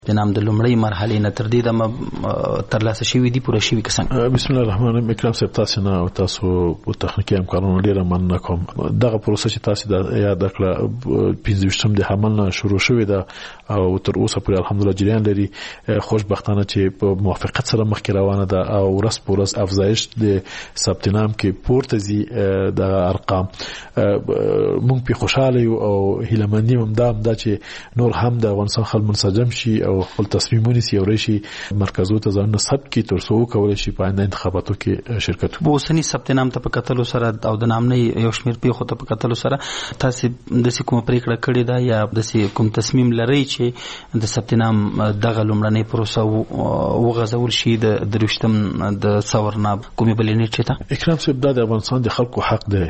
د نام د لومړی مرحله نه تر دې د ترلاسه شوی دی پوره شوی کسان. بسم الله الرحمن الرحیم. اکرام صاحب تاسو نه او تاسو په تخنیکی امکانونو ډیره مننه کوم. دغه پروسه چې تاسو د یاد کړه 15 د حمل نه شروع شوې ده او تر اوسه پورې الحمدلله جریان لري. خوشبختانه چې په موافقت سره مخکې روانه ده او ورځ په ورځ افزایش د ثبت نام کې پورته زی د ارقام. مونږ په خوشاله یو او هیلمندي هم دا چې نور هم د افغانستان خلک منسجم شي او خپل تصمیمونه سي ورشي مرکزو ته ځان ثبت کی تر څو کولای شي په آینده انتخاباتو کې شرکت وکړي. اوسنی ثبت نام ته په کتلو سره او د نام نه یو شمیر پیښو ته په کتلو سره تاسو د کوم پریکړه کړې ده یا د کوم تصمیم لري چې د ثبت نام دغه لومړنۍ پروسه وغځول شي د دروشتم د څورنا کومې بلې نیټه ته؟ اکرام صاحب د افغانستان د خلکو حق دی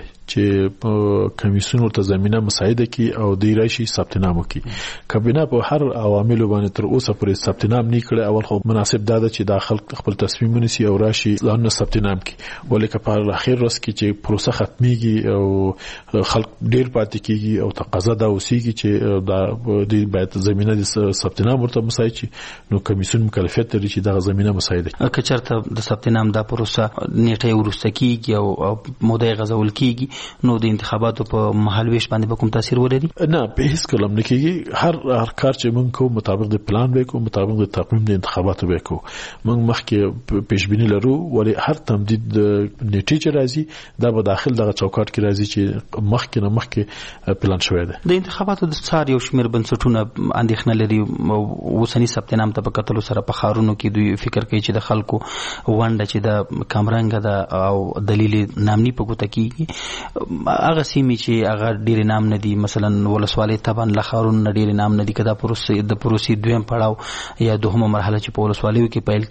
چې کمیسیون ورته زمينه مساعده کی او د راشي ثبت نام وکي. کابینه په هر عوامل باندې تر اوسه پورې ثبت نام نه کړي. اول خو مناسب ده چې داخل خپل تصمیم ونیسي او راشي ځان ثبت نام کی، ولیکه په اخر ورځ کې چې پروسه ختميږي او خلک ډیر پاتې کیږي او تقاضا دا اوسېږي چې د باید زمينه د ثبت نام ورته مساعد شي، نو کمیسیون مکلفیت لري چې دا زمينه مساعده کړي. که چېرته د ثبت نام دا پروسه نیټه ورسته کیږي او موده غزول کیږي نو د انتخاباتو په محل ویش باندې به کوم تاثیر ولري؟ نه، په هیڅ کلم نه کیږي. هر کار چې موږ کوو مطابق د پلان وکړو، مطابق د تقویم د انتخاباتو وکړو. موږ مخکې پیشبینی لرو ولی هر تمدید نیټه چې راځي دا به داخل دغه چوکاټ کې راځي چې مخکې پلان شوی دی. د انتخاباتو د څار یو شمیر بنسټونه اندېښنه لري اوسنی ثبت نام ته په کتلو سره په خارونو کې دوی فکر کوي چې د خلکو ونډه چې د کمرنګ ده او دلیل نامني په ګوته کیږي. هغه سیمې چې هغه ډیر نام نه دي، مثلا ولسوالۍ تبان لخارون ډیر نام نه دي، کدا پروسې دویم پړاو یا دوهمه مرحله چې په ولسوالیو کې پیل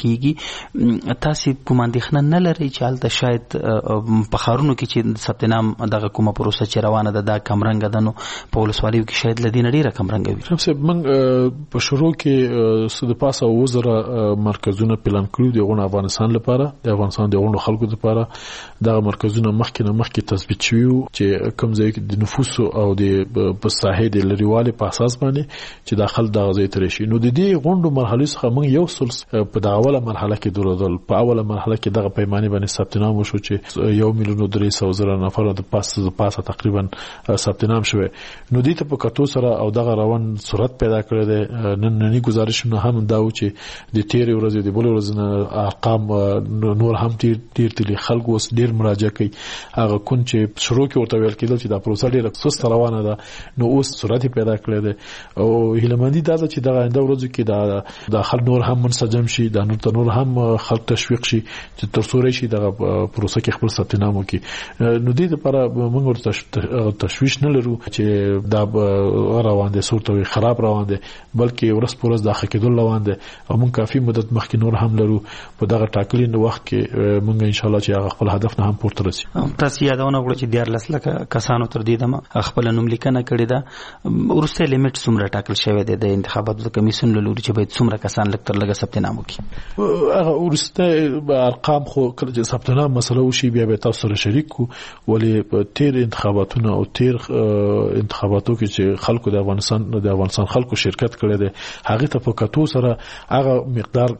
کیږي، تاسو کوم اندېښنه نه لرئ چې حالت شاید په خارونو کې چې ثبت نام دغه کومه پروسه چې روانه ده دا کمرنګ ده نو په ولسوالیو کې شاید لدین ډیره کمرنګ وي؟ خصوصا موږ په شروع کې سود پاسه وزره مرکزونه پلان کړو د افغانستان لپاره، د افغانستان د خلکو لپاره. دا مرکزونه مخکې تثبیت شوي چې کوم ځای کې د نفوس او د په ساحه د لريوالي په اساس باندې چې داخل د غزې تر شي. نو د دې غونډو مرحله څخه موږ یو سل په داوله مرحله کې درودل. په اوله مرحله کې دغه پیمانه باندې ثبت نام وشو چې 1,300,000 نفر د پاسه تقریبا ثبت نام شوه. نو دې ته په کتو سره او دغه روان صورت پیدا کړی دی. نننی گزارشونه هم دا و چې د تیر ورځې د بل ورځې نه ارقام نور هم تیر خلکو اوس ډیر مراجعه کوي. هغه کون چې شروع کې ورته ویل کېدل چې دا پروسه ډیره سست روانه ده، نو اوس سرعت پیدا کړی دی او هیلمندي دا چې د آینده ورځو کې د خلک نور هم منسجم شي، د نور هم خلک تشویق شي چې تر څو راشي د پروسه کې خپل ثبت نام وکړي. نو دې لپاره موږ ورته تشویش نه لرو چې دا روان دي صورت خراب روان دي، بلکې ورځ په ورځ د حقیقت روان دي او موږ کافي مدت مخکې نور هم لرو په دغه ټاکلي وخت کې موږ ان شاء الله چې هغه خپل هدف نه هم پورته رسي. تاسو یادونه وکړه چې 14 لکه کسانو تر دې دمه خپل نوم لیکنه کړې ده. ورسته لیمټ څومره ټاکل شوی دی د انتخاباتو د کمیسیون له لوري چې باید څومره کسان لکتر لګه ثبت نام وکړي؟ هغه ورسته ارقام خو کله چې ثبت نام مسله وشي بیا به تاسو سره شریک کو. ولی تیر انتخاباتونه او تیر انتخاباتو کې چې خلکو د افغانستان خلکو شرکت کړي دي هغه ته په کتو سره هغه مقدار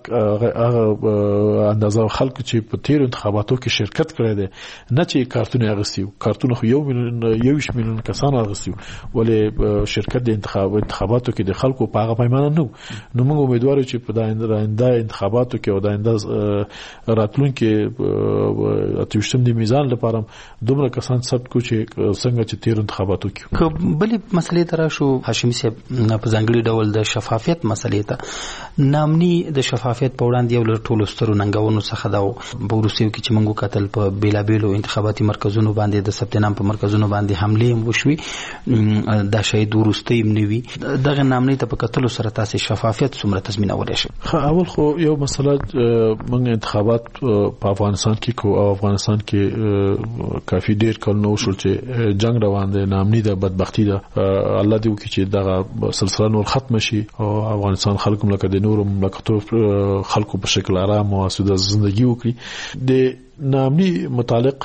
هغه اندازه خلکو چې په تیر انتخاباتو کې شرکت کړي دي نه چې کارتونه اغستیو. کارتونه خو 1 میلیون کسان اغستیو ولی شرکت د انتخاباتو کې د خلکو په هغه پیمانه نو موږ امیدوار یو چې په آینده انتخاباتو کې او د آینده راتلونکو اتوشتم د میزان لپاره دومره کسان ثبت کو چې څنګه چې تیر انتخاباتو کې بلې مسلې تر شو. هاشمي صاحب په ځانګړي ډول د شفافیت مسلې ته نامني د شفافیت په وړاندې یو له ټولو سترو ننګونو څخه دا ورسېو کې چې موږ قتل په بیلابیلو انتخاباتي مرکزونو باندې د ثبت نام په مرکزونو باندې حمله هم وشوي. دا شاید ورسته هم نوي. دغه نامني ته په کتلو سره تاسو شفافیت څومره تضمینولی شي؟ اول خو یو مسله موږ انتخابات په افغانستان کې کو او افغانستان کې کافي ډیر کلونه وشول چې جنگ روان دی، نامني ده، بدبختی ده. الله دې وکړي چې دغه سلسله نور ختم شي او افغانستان خلکو لکه د نورو مملکتونو خلکو په شکل آرام او آسوده ژوندۍ وکړي. د نامني متعلق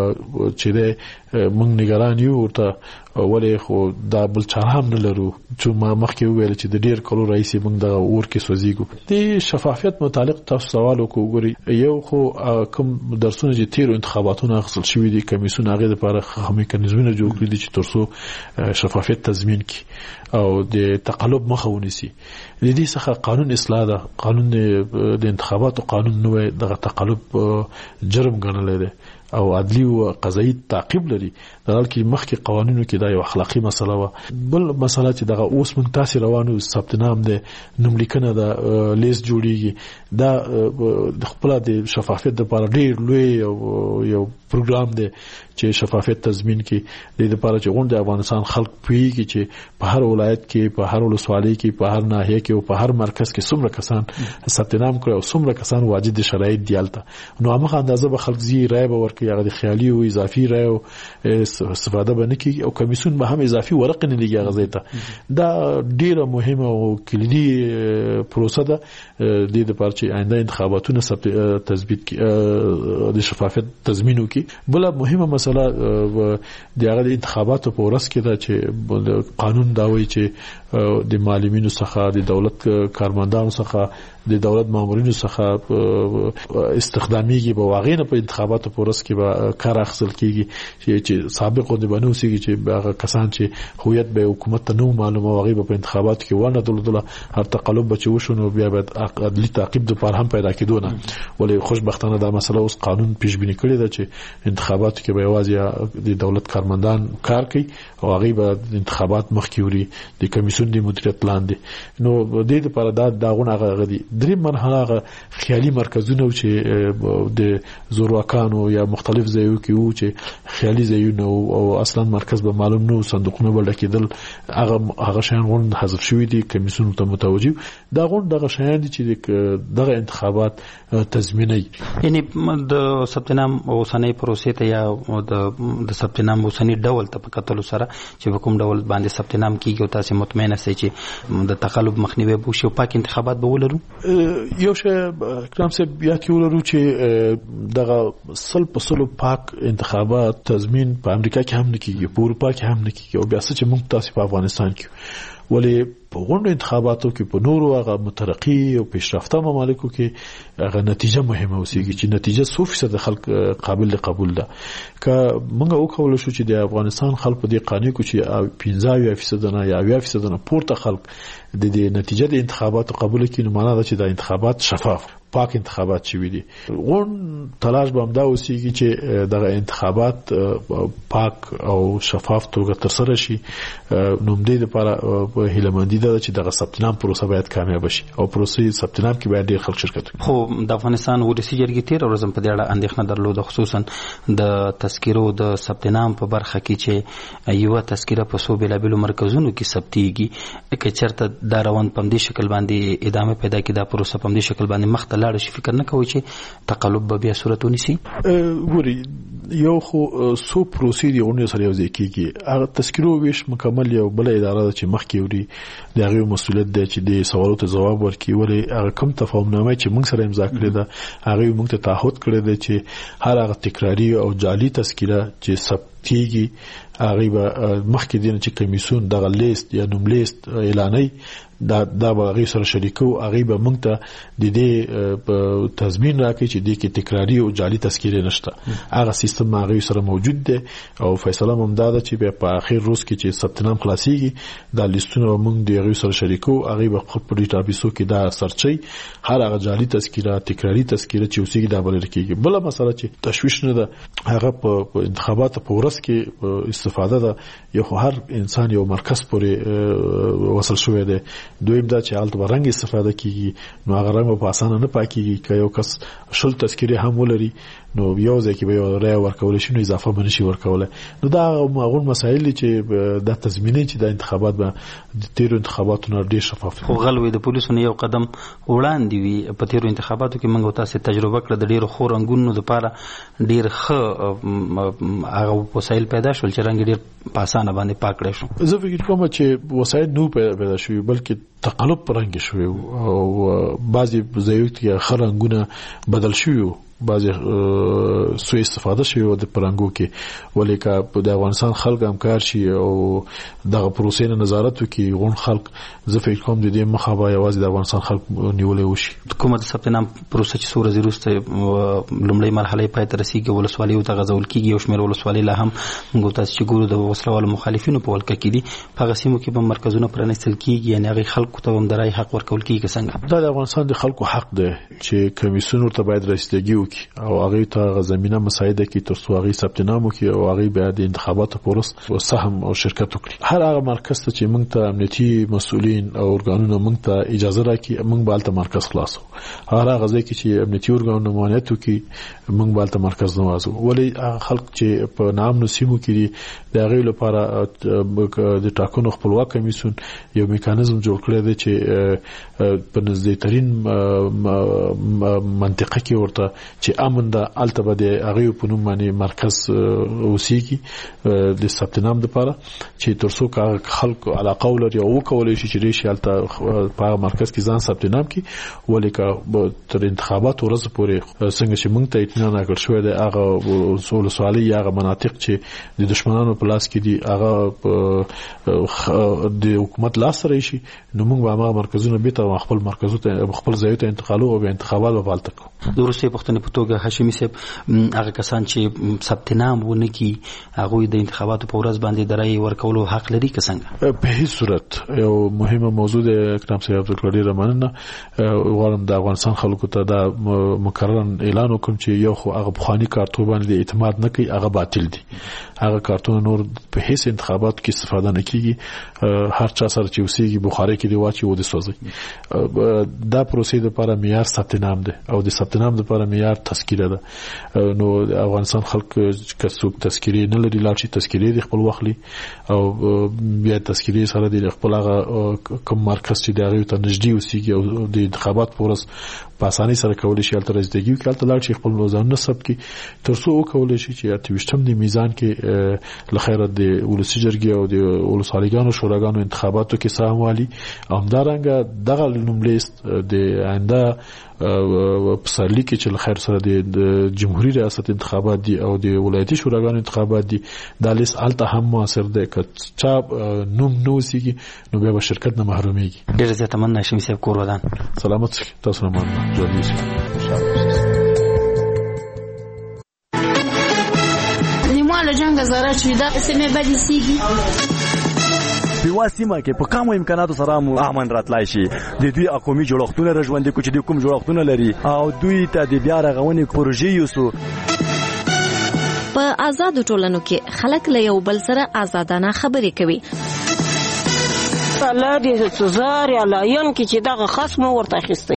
چې د موږ نگران یو ورته ولې خو دا بل چاره هم نه لرو چې ما مخکې وویل چې د ډیر کلو رئیس موږ د اور کې سوځيګو د شفافیت متعلق تاسو سوال وکړئ یو خو کوم درسونه چې تیر انتخاباتونه اخیستل شوی دي کمیسیون هغه لپاره خو میکانیزمونه جوړ کړی دي چې ترڅو شفافیت تضمین کړي او د تقلب مخه ونیسي د دې څخه قانون اصلاح ده قانون د انتخاباتو قانون نو دغه تقلب جرم ګڼل دی او عدلی او قضایي تعقیب لري دغه کې مخکې قوانینو کې دا یو اخلاقی مسله و بل مسله چې دغه اوس موږ تاسو روانو ثبت نام ده نوم لیکنه د لیست جوړیږي دا د خپل د شفافیت لپاره ډیر لوی یو پروګرام دی چې شفافیت تضمین کړي د لپاره چې غونډه افغانستان خلک پیږي چې په هر ولایت کې په هر ولسوالۍ کې په هر ناحیه کې او په هر مرکز کې څومره کسان ثبت نام کړي او څومره کسان واجد شرایط دیالته نو هغه اندازه به خلک زی رای به ورکړي هغه د خیالي او اضافي رای او استفاده به نه کوي او کمیسیون به هم اضافي ورق نه لګي هغه ځای دا ډیره مهمه او کلیدي پروسه ده د لپاره چې آینده انتخاباتونه تثبیت د شفافیت تضمین وکړي بل مهمه مسله د هغه د انتخاباتو په ورځ کې دا چې قانون دا وایي چې د معلمینو څخه د دولت کارمندانو څخه د دولت مامورینو څخه استخداميږي به واغینه په انتخاباتو په ورځ کې به کار اخیستل کیږي چې سابق د بنوسيږي چې هغه کسان چې هویت به حکومت ته نو معلومه واغې په انتخاباتو کې ونه دله هر تقلب به چوشونو بیا به عدلي تعقیب د پر هم پیدا کېدونه ولې خوشبختانه دا مسله اوس قانون پیش بینی کړی دا چې انتخاباتو کې به یوازې د دولت کارمندان کار کوي او هغه به انتخابات مخکې وړي د کمیسیون د مدیریت لاندې نو د دې لپاره دا داغونه غدي درې مرحله خیالي مرکزونه چې د زورواکانو یا مختلف ځایونو کې وو چې خیالي ځایونه او اصلا مرکز به معلوم نو صندوقونه بل کېدل هغه شیان غون حذف شوی دي کمیسیون ته متوجه دا غون دغه شیان دي چې دغه انتخابات تضمینوي یعنی د ثبت نام اوسنۍ پروسې ته یا د ثبت نام اوسنۍ ډول ته په کتلو سره چې کوم ډول باندې ثبت نام کیږي او تاسو مطمئنه سئ چې د تقلب مخنیوي وشي او پاک انتخابات به ولرو یو شی اکرام صاحب یا کې ولرو چې دغه سل په سلو پاک انتخابات تضمین په امریکا کې هم نه کیږي په اروپا کې هم نه کیږي او بیا چې موږ تاسو په افغانستان کې ولې په غونډو انتخاباتو کې په نورو هغه مترقي او پیشرفته ممالکو کې هغه نتیجه مهمه اوسېږي چې نتیجه 100% خلک قابل قبول ده که موږ وکول شو چې د افغانستان خلک په دې قانون کې چې 15% نه یا 20% نه پورته خلک د دې نتیجه د انتخاباتو قبول کړي نو معنی دا چې د انتخابات شفاف پاک انتخابات شوي دي غون تلاش به همدا اوسېږي چې دغه انتخابات پاک او شفاف توګه ترسره شي نو دې لپاره هیلهمندي ده چې دغه ثبت نام پروسه باید کامیاب شي او پروسې ثبت نام کې باید ډېر خلک شرکت وکړي خو د افغانستان ولسی جرګې تیر ورځ په دې اړه اندېښنه درلوده خصوصا د تذکرو د ثبت نام په برخه کې چې یو تذکره په سو بلابلو مرکزونو کې ثبتيږي که چرته دا روان په دې شکل باندې ادامه پیدا کړي دا پروسه په دې شکل باندې مخ لاړ شي فکر نه کوي چې تقلب به بیا صورت ونیسي ګوري یو خو سو پروسې دی اونې سره یو ځای کیږي هغه تذکرو ویش مکمل یو بل اداره چې مخ کې وړي د هغه مسؤلیت دی چې د سوالو ته جواب ورکړي ولې هغه کم تفاهمنامه چې موږ سره امضا کړې ده هغه موږ ته تعهد کړی دی چې هر هغه تکراری او جعلي تذکره چې ثبتيږي هغه به مخکې دین چې کمیسیون دغه لیست یا نوم لیست اعلاني دا به هغه سره شریکو هغه به موږ ته د دې تضمین راکړي چې د کې تکراری او جعلي تذکره نشته هغه سیستم هغه سره موجود دی او فیصله هم دا ده چې په اخر روز کې چې ثبت نام خلاصيږي دا لیستونه موږ د هغه سره شریکو هغه به خپل ډیټابیسو کې دا سرچي هر هغه جعلي تذکره تکراری تذکره چې اوسېږي دا بل کېږي بل مسله چې تشویش نه ده هغه په انتخاباتو په ورځ کې استفاده ده یو هر انسان یو مرکز پورې وصل شوی دی دویم دا چې حالت برنګ استفاده کیږي نو هغه رنګ په اسانه نه پاکيږي که یو کس شل تذکره هم ولري نو یو ځکه به یو رای ورکول شي نو اضافه بنشي ورکول نو دا هغه مسایل چې د تضمیني چې د انتخابات به د تیرو انتخاباتو نه ډیر شفاف خو غلوي د پولیسو نه یو قدم وړاندې وي په تیرو انتخاباتو کې موږ تاسو تجربه کړې د ډیرو خورنګونو لپاره ډیر ښه هغه وسایل پیدا شول چې رنګ ډیر په اسانه باندې پاکړې شو زه فکر کوم چې وسایل نو پیدا شوي بلکې تقلب پرنګ شوی او بعضي ځایو کې خرنګونه بدل شوی بعضی سوء استفاده شوی د پرنګو کې ولیکه د افغانستان خلک همکار شي او دغه پروسې نه نظارت وکړي غون خلک زه فکر کوم د دې مخه به یوازې د افغانستان خلک نیولې وشي. حکومت ثبت نام پروسه چې څو ورځې وروسته لومړۍ مرحله پای ته رسیږي ولسوالۍ ته غځول کیږي او شمېر ولسوالۍ لا هم موږ تاسو چې ګورو د وسلوالو مخالفینو په ولکه کې دي په هغه سیمو کې به مرکزونه پرانیستل کیږي یعنې هغه خلکو ته هم د رایې حق ورکول کیږي څنګه؟ دا د افغانستان د خلکو حق دی چې کمیسیون ورته باید رسیدګي وکړي او هغه ته زمينه مساعده کړي تر څو هغه ثبت نام وکړي او هغه بیا د انتخاباتو پروسه سهم او شرکت وکړي. هر هغه مرکز ته چې موږ ته امنیتي مسؤلین او ارګانونه موږ ته اجازه راکړي موږ به الته مرکز خلاصو. هر هغه ځای کې چې امنیتي ارګانونه مانعت وکړي موږ به الته مرکز نوازو. ولی خلک چې په نام نسیمو کې د هغه لپاره د ټاکنو خپلواک کمیسیون یو میکانیزم جوړ کړی دی چې په نږدې ترين منطقه کې ورته چې امن د التبه د هغه په نوم باندې مرکز اوسېږي د ثبت نام لپاره چې ترڅو خلکو علاقه ولري او کولای شي چې ریشي الته په مرکز کې ځان ثبت نام کړي ولیکه تر انتخابات ورځ پورې څنګه چې موږ ته اطمینان راکړ شوی دی هغه اصول سوالي هغه مناطق چې د دشمنانو په لاس کې دي هغه د حکومت لاس راشي نو موږ به هغه مرکزونه به تر خپل مرکزو ته خپل ځای ته انتقالو او انتخابات به بالته کوو. د روسي پښتنې په توګه هاشمي صاحب هغه کسان چې ثبت نام ونه کی هغه د انتخاباتو په ورځ باندې د رای ورکولو حق لري که څنګه؟ په هیڅ صورت یو مهمه موضوع د اکرام صاحب عبدالقادر رمانه غواړم د افغانستان خلکو ته دا مکرر اعلان وکم چې یو خو هغه بخوانی کارتون باندې اعتماد نه کوي هغه باطل دي. هغه کارتون نور په هیڅ انتخابات کې استفاده نه کیږي. هر چا سره چې وسیږي بخاری کې دی واچي و دي سوځي. دا پروسې لپاره معیار ثبت نام ده او د ثبت نام لپاره معیار تذکیره ده. نو افغانستان خلک کڅوک تذکیره نه لري لاړ شي تذکیره د خپل وخلي او بیا تذکیره سره د خپل هغه کوم مرکز چې دغه ته نږدې وسیږي او د انتخابات پورس په اسانۍ سره کولای شي الته رسیدګي وکړي الته لاړ شي خپل ځان نسب کې ترڅو وکولای شي چې اتويشتم د میزان کې لخيره د ولسی جرګې او د ولسوالیګانو شوراګانو انتخاباتو کې سهموالي همدارنګه دغه نوملیست د آینده پسرلی کې چې لخير سره د جمهوریت ریاست انتخابات دي او د ولایتي شوراګانو انتخابات دي د لیست الته هم موثر ده که چا نوم نوسیږي نو به شرکت نه محروميږي. ډیر زیات مننه هاشمي صاحب کور ودان سلامت تاسو نه مننه نیماله جنگ زاره چې دا سمې بدې سیږي په سیمه کې په کومو امکاناتو سره امن راتلای شي د دوی اقومي جوړښتونه رژوندې کوي چې د کوم جوړښتونه لري او دوی ته د بیا رغونې پروژې یوسو. په آزاد ټولنو کې خلک له یو بل سره آزادانه خبرې کوي. الله دې سزار یا لاین کې چې دغه خصم ورته اخیسته